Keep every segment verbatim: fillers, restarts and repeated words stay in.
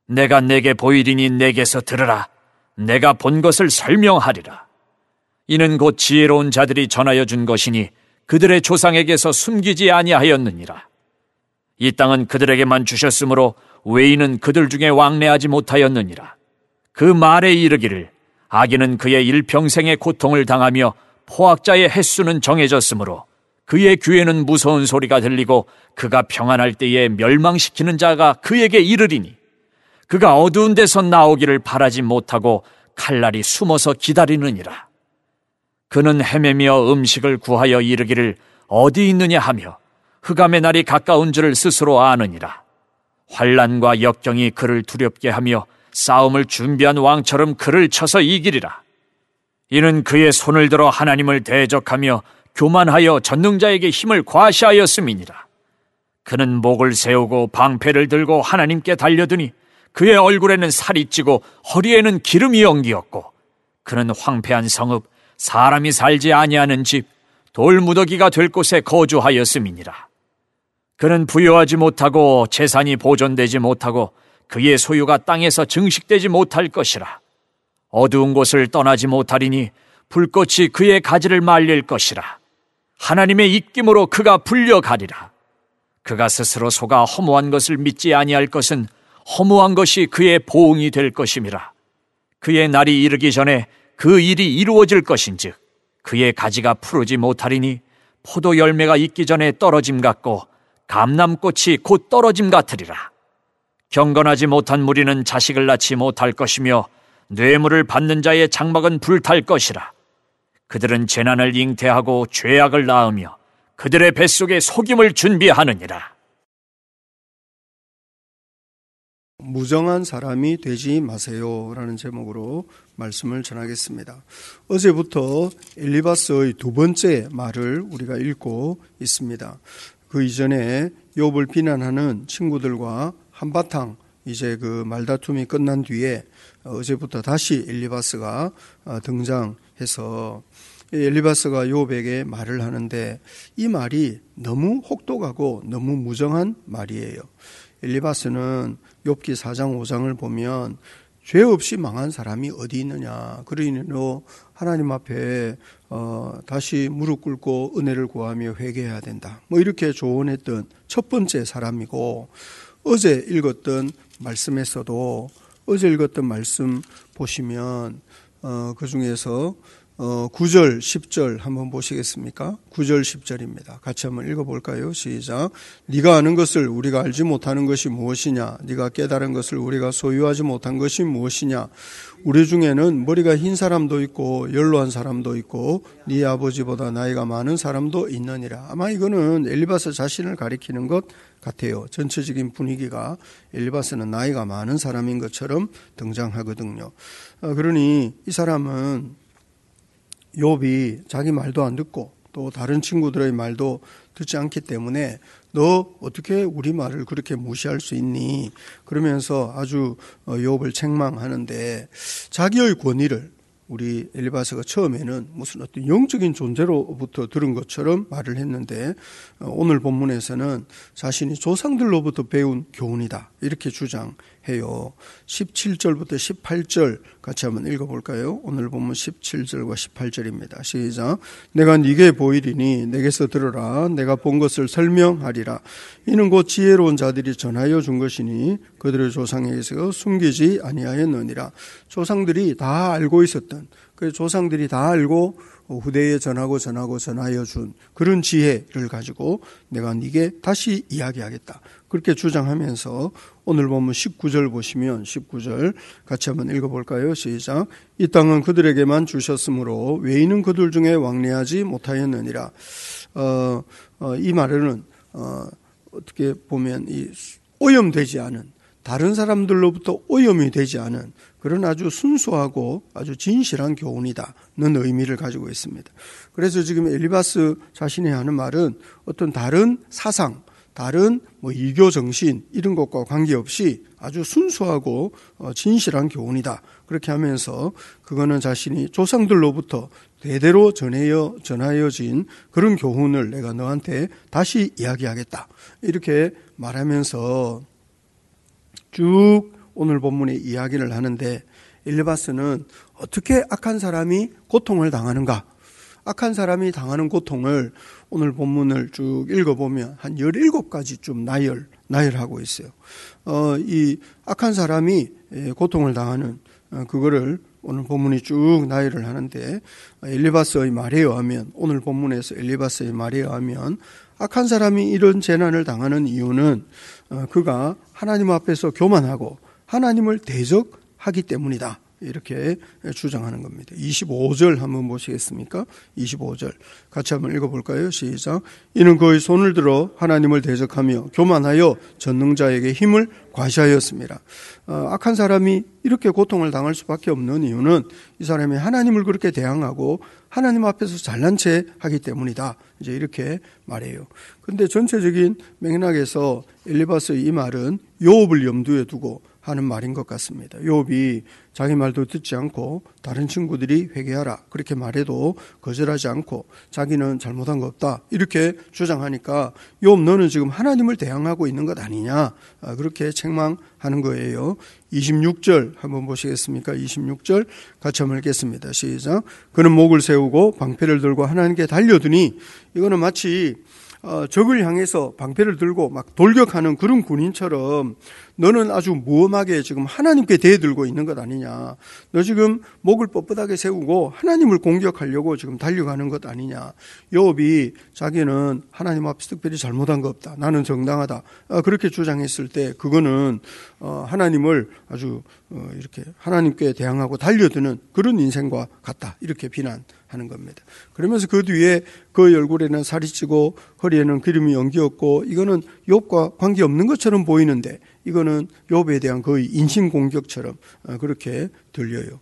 내가 내게 보이리니 내게서 들으라. 내가 본 것을 설명하리라. 이는 곧 지혜로운 자들이 전하여 준 것이니 그들의 조상에게서 숨기지 아니하였느니라. 이 땅은 그들에게만 주셨으므로 외인은 그들 중에 왕래하지 못하였느니라. 그 말에 이르기를 악인은 그의 일평생의 고통을 당하며 포악자의 횟수는 정해졌으므로 그의 귀에는 무서운 소리가 들리고 그가 평안할 때에 멸망시키는 자가 그에게 이르리니 그가 어두운 데서 나오기를 바라지 못하고 칼날이 숨어서 기다리느니라. 그는 헤매며 음식을 구하여 이르기를 어디 있느냐 하며 흑암의 날이 가까운 줄을 스스로 아느니라. 환난과 역경이 그를 두렵게 하며 싸움을 준비한 왕처럼 그를 쳐서 이기리라. 이는 그의 손을 들어 하나님을 대적하며 교만하여 전능자에게 힘을 과시하였음이니라. 그는 목을 세우고 방패를 들고 하나님께 달려드니 그의 얼굴에는 살이 찌고 허리에는 기름이 엉기었고 그는 황폐한 성읍, 사람이 살지 아니하는 집, 돌무더기가 될 곳에 거주하였음이니라. 그는 부여하지 못하고 재산이 보존되지 못하고 그의 소유가 땅에서 증식되지 못할 것이라. 어두운 곳을 떠나지 못하리니 불꽃이 그의 가지를 말릴 것이라. 하나님의 입김으로 그가 불려가리라. 그가 스스로 속아 허무한 것을 믿지 아니할 것은 허무한 것이 그의 보응이 될 것임이라. 그의 날이 이르기 전에 그 일이 이루어질 것인즉 그의 가지가 푸르지 못하리니 포도 열매가 있기 전에 떨어짐 같고 감람꽃이 곧 떨어짐 같으리라. 경건하지 못한 무리는 자식을 낳지 못할 것이며 뇌물을 받는 자의 장막은 불탈 것이라. 그들은 재난을 잉태하고 죄악을 낳으며 그들의 뱃속에 속임을 준비하느니라. 무정한 사람이 되지 마세요 라는 제목으로 말씀을 전하겠습니다. 어제부터 엘리바스의 두 번째 말을 우리가 읽고 있습니다. 그 이전에 욥을 비난하는 친구들과 한바탕 이제 그 말다툼이 끝난 뒤에 어제부터 다시 엘리바스가 등장해서 엘리바스가 욥에게 말을 하는데 이 말이 너무 혹독하고 너무 무정한 말이에요. 엘리바스는 욥기 사 장 오 장을 보면 죄 없이 망한 사람이 어디 있느냐. 그러니 너 하나님 앞에 어, 다시 무릎 꿇고 은혜를 구하며 회개해야 된다. 뭐 이렇게 조언했던 첫 번째 사람이고 어제 읽었던 말씀에서도 어제 읽었던 말씀 보시면 어, 그 중에서 어, 구 절, 십 절 한번 보시겠습니까? 구 절, 십 절입니다. 같이 한번 읽어볼까요? 시작. 네가 아는 것을 우리가 알지 못하는 것이 무엇이냐? 네가 깨달은 것을 우리가 소유하지 못한 것이 무엇이냐? 우리 중에는 머리가 흰 사람도 있고 연로한 사람도 있고 네 아버지보다 나이가 많은 사람도 있느니라. 아마 이거는 엘리바스 자신을 가리키는 것 같아요. 전체적인 분위기가 엘리바스는 나이가 많은 사람인 것처럼 등장하거든요. 그러니 이 사람은 욥이 자기 말도 안 듣고 또 다른 친구들의 말도 듣지 않기 때문에 너 어떻게 우리 말을 그렇게 무시할 수 있니? 그러면서 아주 욥을 책망하는데 자기의 권위를 우리 엘리바스가 처음에는 무슨 어떤 영적인 존재로부터 들은 것처럼 말을 했는데 오늘 본문에서는 자신이 조상들로부터 배운 교훈이다 이렇게 주장해요. 십칠 절부터 십팔 절 같이 한번 읽어볼까요? 오늘 본문 십칠 절과 십팔 절입니다. 시작. 내가 네게 보이리니 내게서 들으라. 내가 본 것을 설명하리라. 이는 곧 지혜로운 자들이 전하여 준 것이니 그들의 조상에게서 숨기지 아니하였느니라. 조상들이 다 알고 있었던 그 조상들이 다 알고 후대에 전하고 전하고 전하여 준 그런 지혜를 가지고 내가 네게 다시 이야기하겠다. 그렇게 주장하면서 오늘 보면 십구 절 보시면 십구 절 같이 한번 읽어볼까요? 시작. 이 땅은 그들에게만 주셨으므로 외인은 그들 중에 왕래하지 못하였느니라. 어, 어, 이 말은 어, 어떻게 보면 이 오염되지 않은 다른 사람들로부터 오염이 되지 않은 그런 아주 순수하고 아주 진실한 교훈이다는 의미를 가지고 있습니다. 그래서 지금 엘리바스 자신이 하는 말은 어떤 다른 사상, 다른 뭐 이교 정신 이런 것과 관계없이 아주 순수하고 진실한 교훈이다. 그렇게 하면서 그거는 자신이 조상들로부터 대대로 전하여, 전하여진 그런 교훈을 내가 너한테 다시 이야기하겠다. 이렇게 말하면서 쭉 오늘 본문의 이야기를 하는데 엘리바스는 어떻게 악한 사람이 고통을 당하는가? 악한 사람이 당하는 고통을 오늘 본문을 쭉 읽어보면 한 열일곱 가지쯤 나열, 나열하고 있어요. 어, 이 악한 사람이 고통을 당하는 그거를 오늘 본문이 쭉 나열을 하는데 엘리바스의 말에 의하면 오늘 본문에서 엘리바스의 말에 의하면 악한 사람이 이런 재난을 당하는 이유는 그가 하나님 앞에서 교만하고 하나님을 대적하기 때문이다. 이렇게 주장하는 겁니다. 이십오 절 한번 보시겠습니까? 이십오 절 같이 한번 읽어볼까요? 시작. 이는 그의 손을 들어 하나님을 대적하며 교만하여 전능자에게 힘을 과시하였습니다. 어, 악한 사람이 이렇게 고통을 당할 수밖에 없는 이유는 이 사람이 하나님을 그렇게 대항하고 하나님 앞에서 잘난 체 하기 때문이다. 이제 이렇게 말해요. 그런데 전체적인 맥락에서 엘리바스의 이 말은 욥을 염두에 두고 하는 말인 것 같습니다. 욥이 자기 말도 듣지 않고 다른 친구들이 회개하라 그렇게 말해도 거절하지 않고 자기는 잘못한 거 없다 이렇게 주장하니까 욥 너는 지금 하나님을 대항하고 있는 것 아니냐 그렇게 책망하는 거예요. 이십육 절 한번 보시겠습니까? 이십육 절 같이 한번 읽겠습니다. 시작. 그는 목을 세우고 방패를 들고 하나님께 달려드니 이거는 마치 어, 적을 향해서 방패를 들고 막 돌격하는 그런 군인처럼 너는 아주 무엄하게 지금 하나님께 대들고 있는 것 아니냐. 너 지금 목을 뻣뻣하게 세우고 하나님을 공격하려고 지금 달려가는 것 아니냐. 욥이 자기는 하나님 앞에서 특별히 잘못한 거 없다. 나는 정당하다. 어, 그렇게 주장했을 때 그거는 어, 하나님을 아주 어, 이렇게 하나님께 대항하고 달려드는 그런 인생과 같다. 이렇게 비난하는 겁니다. 그러면서 그 뒤에 그 얼굴에는 살이 찌고 허리에는 기름이 엉겼고 이거는 욥과 관계없는 것처럼 보이는데 이거는 욥에 대한 거의 인신공격처럼 그렇게 들려요.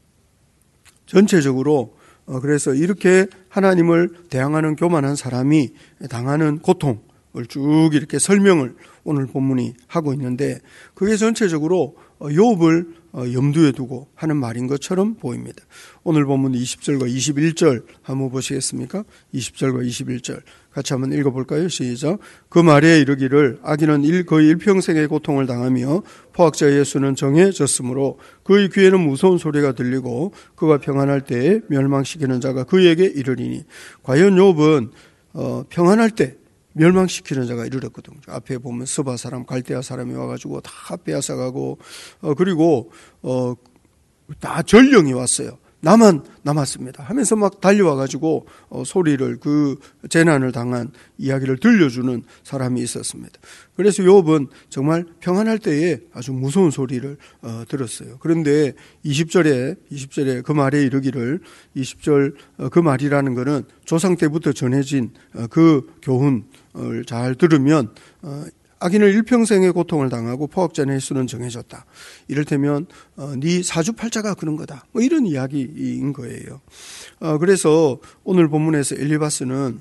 전체적으로 그래서 이렇게 하나님을 대항하는 교만한 사람이 당하는 고통을 쭉 이렇게 설명을 오늘 본문이 하고 있는데 그게 전체적으로 욥을 염두에 두고 하는 말인 것처럼 보입니다. 오늘 본문 이십 절과 이십일 절 한번 보시겠습니까? 이십 절과 이십일 절 같이 한번 읽어볼까요? 시작. 그 말에 이르기를 악인은 일, 거의 일평생의 고통을 당하며 포악자 예수는 정해졌으므로 그의 귀에는 무서운 소리가 들리고 그가 평안할 때에 멸망시키는 자가 그에게 이르리니 과연 욥은 어, 평안할 때 멸망시키는 자가 이르렀거든요. 앞에 보면 스바 사람, 갈대아 사람이 와가지고 다 빼앗아가고, 어, 그리고, 어, 다 전령이 왔어요. 나만 남았습니다. 하면서 막 달려와가지고, 어, 소리를, 그 재난을 당한 이야기를 들려주는 사람이 있었습니다. 그래서 욥은 정말 평안할 때에 아주 무서운 소리를, 어, 들었어요. 그런데 이십 절에, 이십 절에 그 말에 이르기를, 이십 절, 어, 그 말이라는 거는 조상 때부터 전해진, 어, 그 교훈, 잘 들으면 악인을 일평생의 고통을 당하고 포악자 예수는 정해졌다. 이를테면 네 사주팔자가 그런 거다. 뭐 이런 이야기인 거예요. 그래서 오늘 본문에서 엘리바스는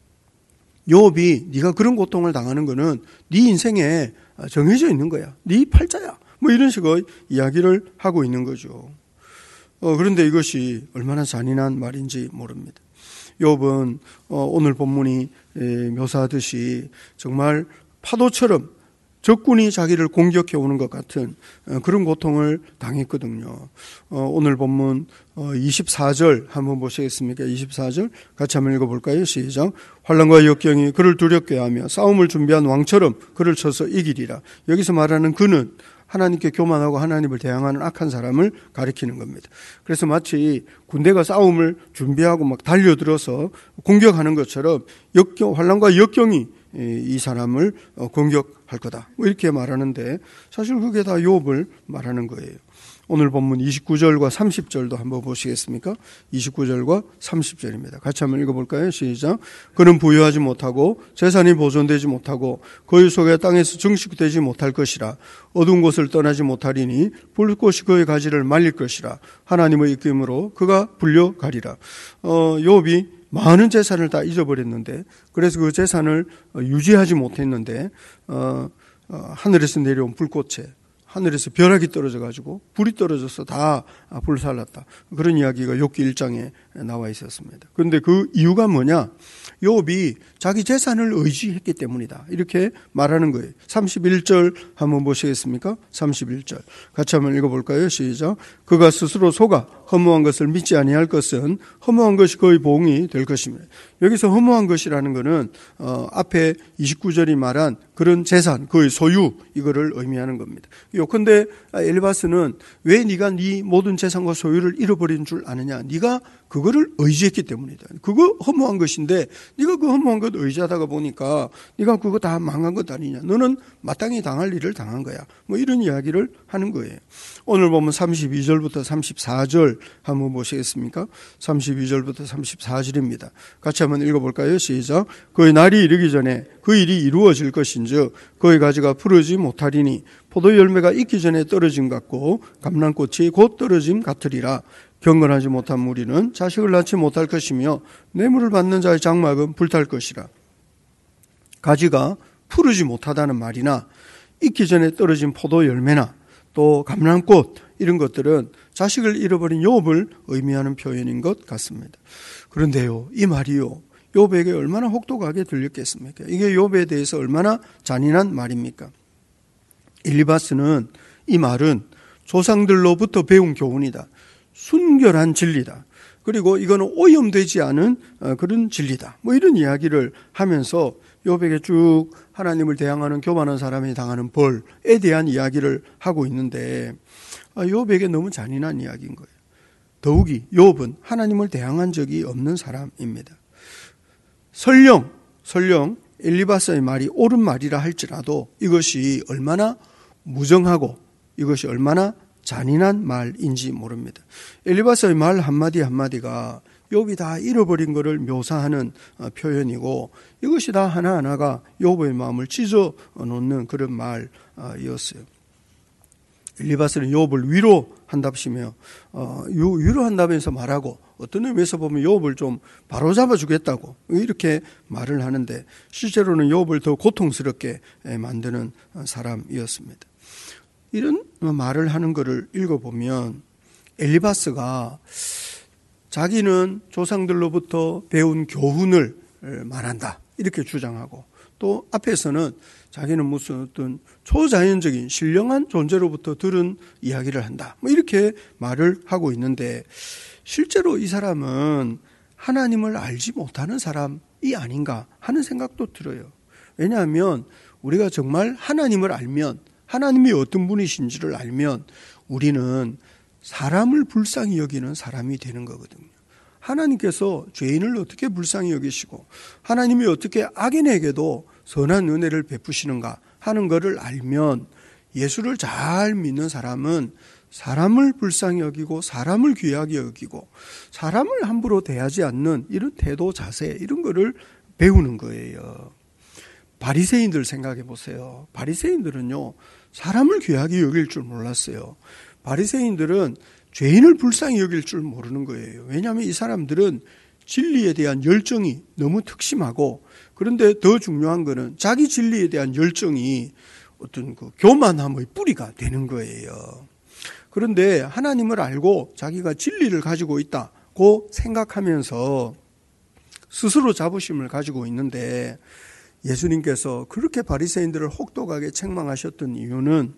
욥이 네가 그런 고통을 당하는 거는 네 인생에 정해져 있는 거야. 네 팔자야. 뭐 이런 식의 이야기를 하고 있는 거죠. 그런데 이것이 얼마나 잔인한 말인지 모릅니다. 욥은 오늘 본문이 묘사하듯이 정말 파도처럼 적군이 자기를 공격해 오는 것 같은 그런 고통을 당했거든요. 오늘 본문 이십사 절 한번 보시겠습니까? 이십사 절 같이 한번 읽어볼까요? 시작. 환난과 역경이 그를 두렵게 하며 싸움을 준비한 왕처럼 그를 쳐서 이기리라. 여기서 말하는 그는 하나님께 교만하고 하나님을 대항하는 악한 사람을 가리키는 겁니다. 그래서 마치 군대가 싸움을 준비하고 막 달려들어서 공격하는 것처럼 역경, 환난과 역경이 이 사람을 공격할 거다. 이렇게 말하는데 사실 그게 다 욥을 말하는 거예요. 오늘 본문 이십구 절과 삼십 절도 한번 보시겠습니까? 이십구 절과 삼십 절입니다. 같이 한번 읽어볼까요? 시작. 그는 부유하지 못하고 재산이 보존되지 못하고 그의 속에 땅에서 증식되지 못할 것이라. 어두운 곳을 떠나지 못하리니 불꽃이 그의 가지를 말릴 것이라. 하나님의 이끌림으로 그가 불려가리라. 어, 욥이 많은 재산을 다 잊어버렸는데 그래서 그 재산을 유지하지 못했는데 어, 어, 하늘에서 내려온 불꽃에 하늘에서 벼락이 떨어져가지고 불이 떨어져서 다 불살랐다. 그런 이야기가 욥기 일 장에 나와 있었습니다. 그런데 그 이유가 뭐냐? 욥이 자기 재산을 의지했기 때문이다. 이렇게 말하는 거예요. 삼십일 절 한번 보시겠습니까? 삼십일 절 같이 한번 읽어볼까요? 시작. 그가 스스로 속아 허무한 것을 믿지 아니할 것은 허무한 것이 그의 보응이 될 것입니다. 여기서 허무한 것이라는 것은 어, 앞에 이십구 절이 말한 그런 재산, 그의 소유, 이거를 의미하는 겁니다. 요컨대 엘리바스는 왜 네가 네 모든 재산과 소유를 잃어버린 줄 아느냐? 네가 그거를 의지했기 때문이다. 그거 허무한 것인데 네가 그 허무한 것 의지하다가 보니까 네가 그거 다 망한 것 아니냐? 너는 마땅히 당할 일을 당한 거야. 뭐 이런 이야기를 하는 거예요. 오늘 보면 삼십이 절부터 삼십사 절 한번 보시겠습니까? 삼십이 절부터 삼십사 절입니다. 같이 한번 읽어볼까요? 시작. 그의 날이 이르기 전에 그 일이 이루어질 것인즉 그의 가지가 푸르지 못하리니 포도 열매가 익기 전에 떨어짐 같고 감람꽃이 곧 떨어짐 같으리라. 경건하지 못한 무리는 자식을 낳지 못할 것이며 뇌물을 받는 자의 장막은 불탈 것이라. 가지가 푸르지 못하다는 말이나 익기 전에 떨어진 포도 열매나 또 감람꽃 이런 것들은 자식을 잃어버린 욥을 의미하는 표현인 것 같습니다. 그런데요, 이 말이요, 욥에게 얼마나 혹독하게 들렸겠습니까? 이게 욥에 대해서 얼마나 잔인한 말입니까? 엘리바스는 이 말은 조상들로부터 배운 교훈이다. 순결한 진리다. 그리고 이거는 오염되지 않은 그런 진리다. 뭐 이런 이야기를 하면서 욥에게 쭉 하나님을 대항하는 교만한 사람이 당하는 벌에 대한 이야기를 하고 있는데 욥에게 너무 잔인한 이야기인 거예요. 더욱이 욥은 하나님을 대항한 적이 없는 사람입니다. 설령 설령 엘리바스의 말이 옳은 말이라 할지라도 이것이 얼마나 무정하고 이것이 얼마나 잔인한 말인지 모릅니다. 엘리바스의 말 한마디 한마디가 욥이 다 잃어버린 것을 묘사하는 표현이고 이것이 다 하나하나가 욥의 마음을 찢어 놓는 그런 말이었어요. 엘리바스는 욥을 위로한답시며 어, 위로한다면서 말하고 어떤 의미에서 보면 욥을 좀 바로잡아 주겠다고 이렇게 말을 하는데 실제로는 욥을 더 고통스럽게 만드는 사람이었습니다. 이런 말을 하는 것을 읽어보면 엘리바스가 자기는 조상들로부터 배운 교훈을 말한다 이렇게 주장하고 또 앞에서는 자기는 무슨 어떤 초자연적인 신령한 존재로부터 들은 이야기를 한다 뭐 이렇게 말을 하고 있는데 실제로 이 사람은 하나님을 알지 못하는 사람이 아닌가 하는 생각도 들어요. 왜냐하면 우리가 정말 하나님을 알면 하나님이 어떤 분이신지를 알면 우리는 사람을 불쌍히 여기는 사람이 되는 거거든요. 하나님께서 죄인을 어떻게 불쌍히 여기시고 하나님이 어떻게 악인에게도 선한 은혜를 베푸시는가 하는 것을 알면 예수를 잘 믿는 사람은 사람을 불쌍히 여기고 사람을 귀하게 여기고 사람을 함부로 대하지 않는 이런 태도 자세 이런 거를 배우는 거예요. 바리새인들 생각해 보세요. 바리새인들은요 사람을 귀하게 여길 줄 몰랐어요. 바리새인들은 죄인을 불쌍히 여길 줄 모르는 거예요. 왜냐하면 이 사람들은 진리에 대한 열정이 너무 특심하고 그런데 더 중요한 거는 자기 진리에 대한 열정이 어떤 그 교만함의 뿌리가 되는 거예요. 그런데 하나님을 알고 자기가 진리를 가지고 있다고 생각하면서 스스로 자부심을 가지고 있는데 예수님께서 그렇게 바리새인들을 혹독하게 책망하셨던 이유는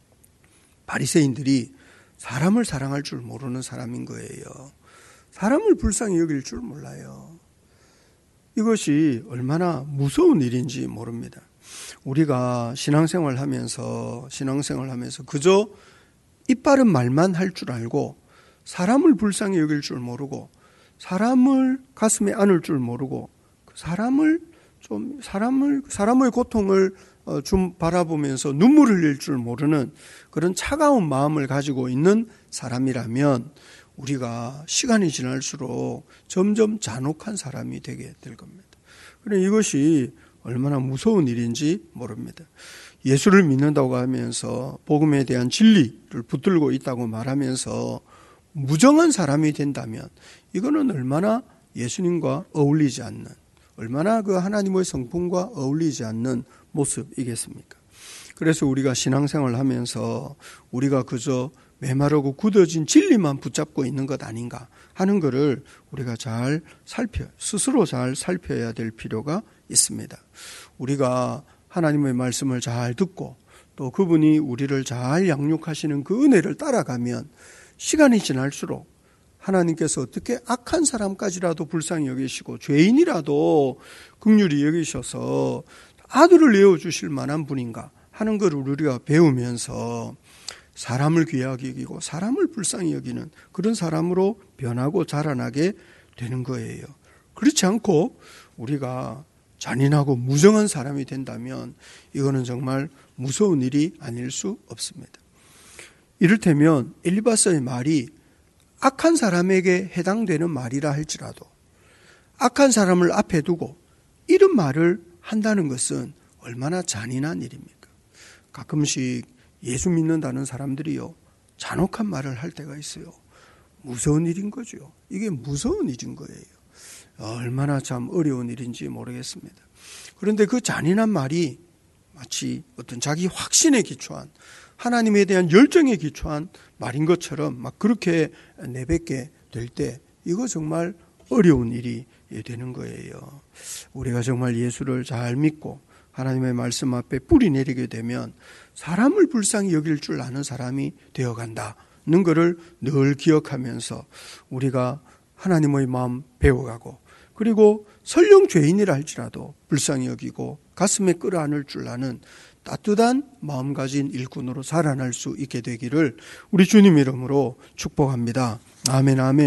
바리새인들이 사람을 사랑할 줄 모르는 사람인 거예요. 사람을 불쌍히 여길 줄 몰라요. 이것이 얼마나 무서운 일인지 모릅니다. 우리가 신앙생활 하면서 신앙생활 하면서 그저 이빠른 말만 할 줄 알고 사람을 불쌍히 여길 줄 모르고 사람을 가슴에 안을 줄 모르고 사람을 좀 사람을 사람의 고통을 좀 바라보면서 눈물을 흘릴 줄 모르는 그런 차가운 마음을 가지고 있는 사람이라면 우리가 시간이 지날수록 점점 잔혹한 사람이 되게 될 겁니다. 그래 이것이 얼마나 무서운 일인지 모릅니다. 예수를 믿는다고 하면서 복음에 대한 진리를 붙들고 있다고 말하면서 무정한 사람이 된다면 이거는 얼마나 예수님과 어울리지 않는 얼마나 그 하나님의 성품과 어울리지 않는 모습이겠습니까? 그래서 우리가 신앙생활을 하면서 우리가 그저 메마르고 굳어진 진리만 붙잡고 있는 것 아닌가 하는 것을 우리가 잘 살펴, 스스로 잘 살펴야 될 필요가 있습니다. 우리가 하나님의 말씀을 잘 듣고 또 그분이 우리를 잘 양육하시는 그 은혜를 따라가면 시간이 지날수록 하나님께서 어떻게 악한 사람까지라도 불쌍히 여기시고 죄인이라도 긍휼히 여기셔서 아들을 내어주실 만한 분인가 하는 것을 우리가 배우면서 사람을 귀하게 여기고 사람을 불쌍히 여기는 그런 사람으로 변하고 자라나게 되는 거예요. 그렇지 않고 우리가 잔인하고 무정한 사람이 된다면 이거는 정말 무서운 일이 아닐 수 없습니다. 이를테면 엘리바스의 말이 악한 사람에게 해당되는 말이라 할지라도 악한 사람을 앞에 두고 이런 말을 한다는 것은 얼마나 잔인한 일입니까? 가끔씩 예수 믿는다는 사람들이요, 잔혹한 말을 할 때가 있어요. 무서운 일인 거죠. 이게 무서운 일인 거예요. 얼마나 참 어려운 일인지 모르겠습니다. 그런데 그 잔인한 말이 마치 어떤 자기 확신에 기초한 하나님에 대한 열정에 기초한 말인 것처럼 막 그렇게 내뱉게 될 때 이거 정말 어려운 일이 되는 거예요. 우리가 정말 예수를 잘 믿고 하나님의 말씀 앞에 뿌리 내리게 되면 사람을 불쌍히 여길 줄 아는 사람이 되어간다는 것을 늘 기억하면서 우리가 하나님의 마음 배워가고 그리고 설령 죄인이라 할지라도 불쌍히 여기고 가슴에 끌어안을 줄 아는 따뜻한 마음 가진 일꾼으로 살아날 수 있게 되기를 우리 주님 이름으로 축복합니다. 아멘, 아멘.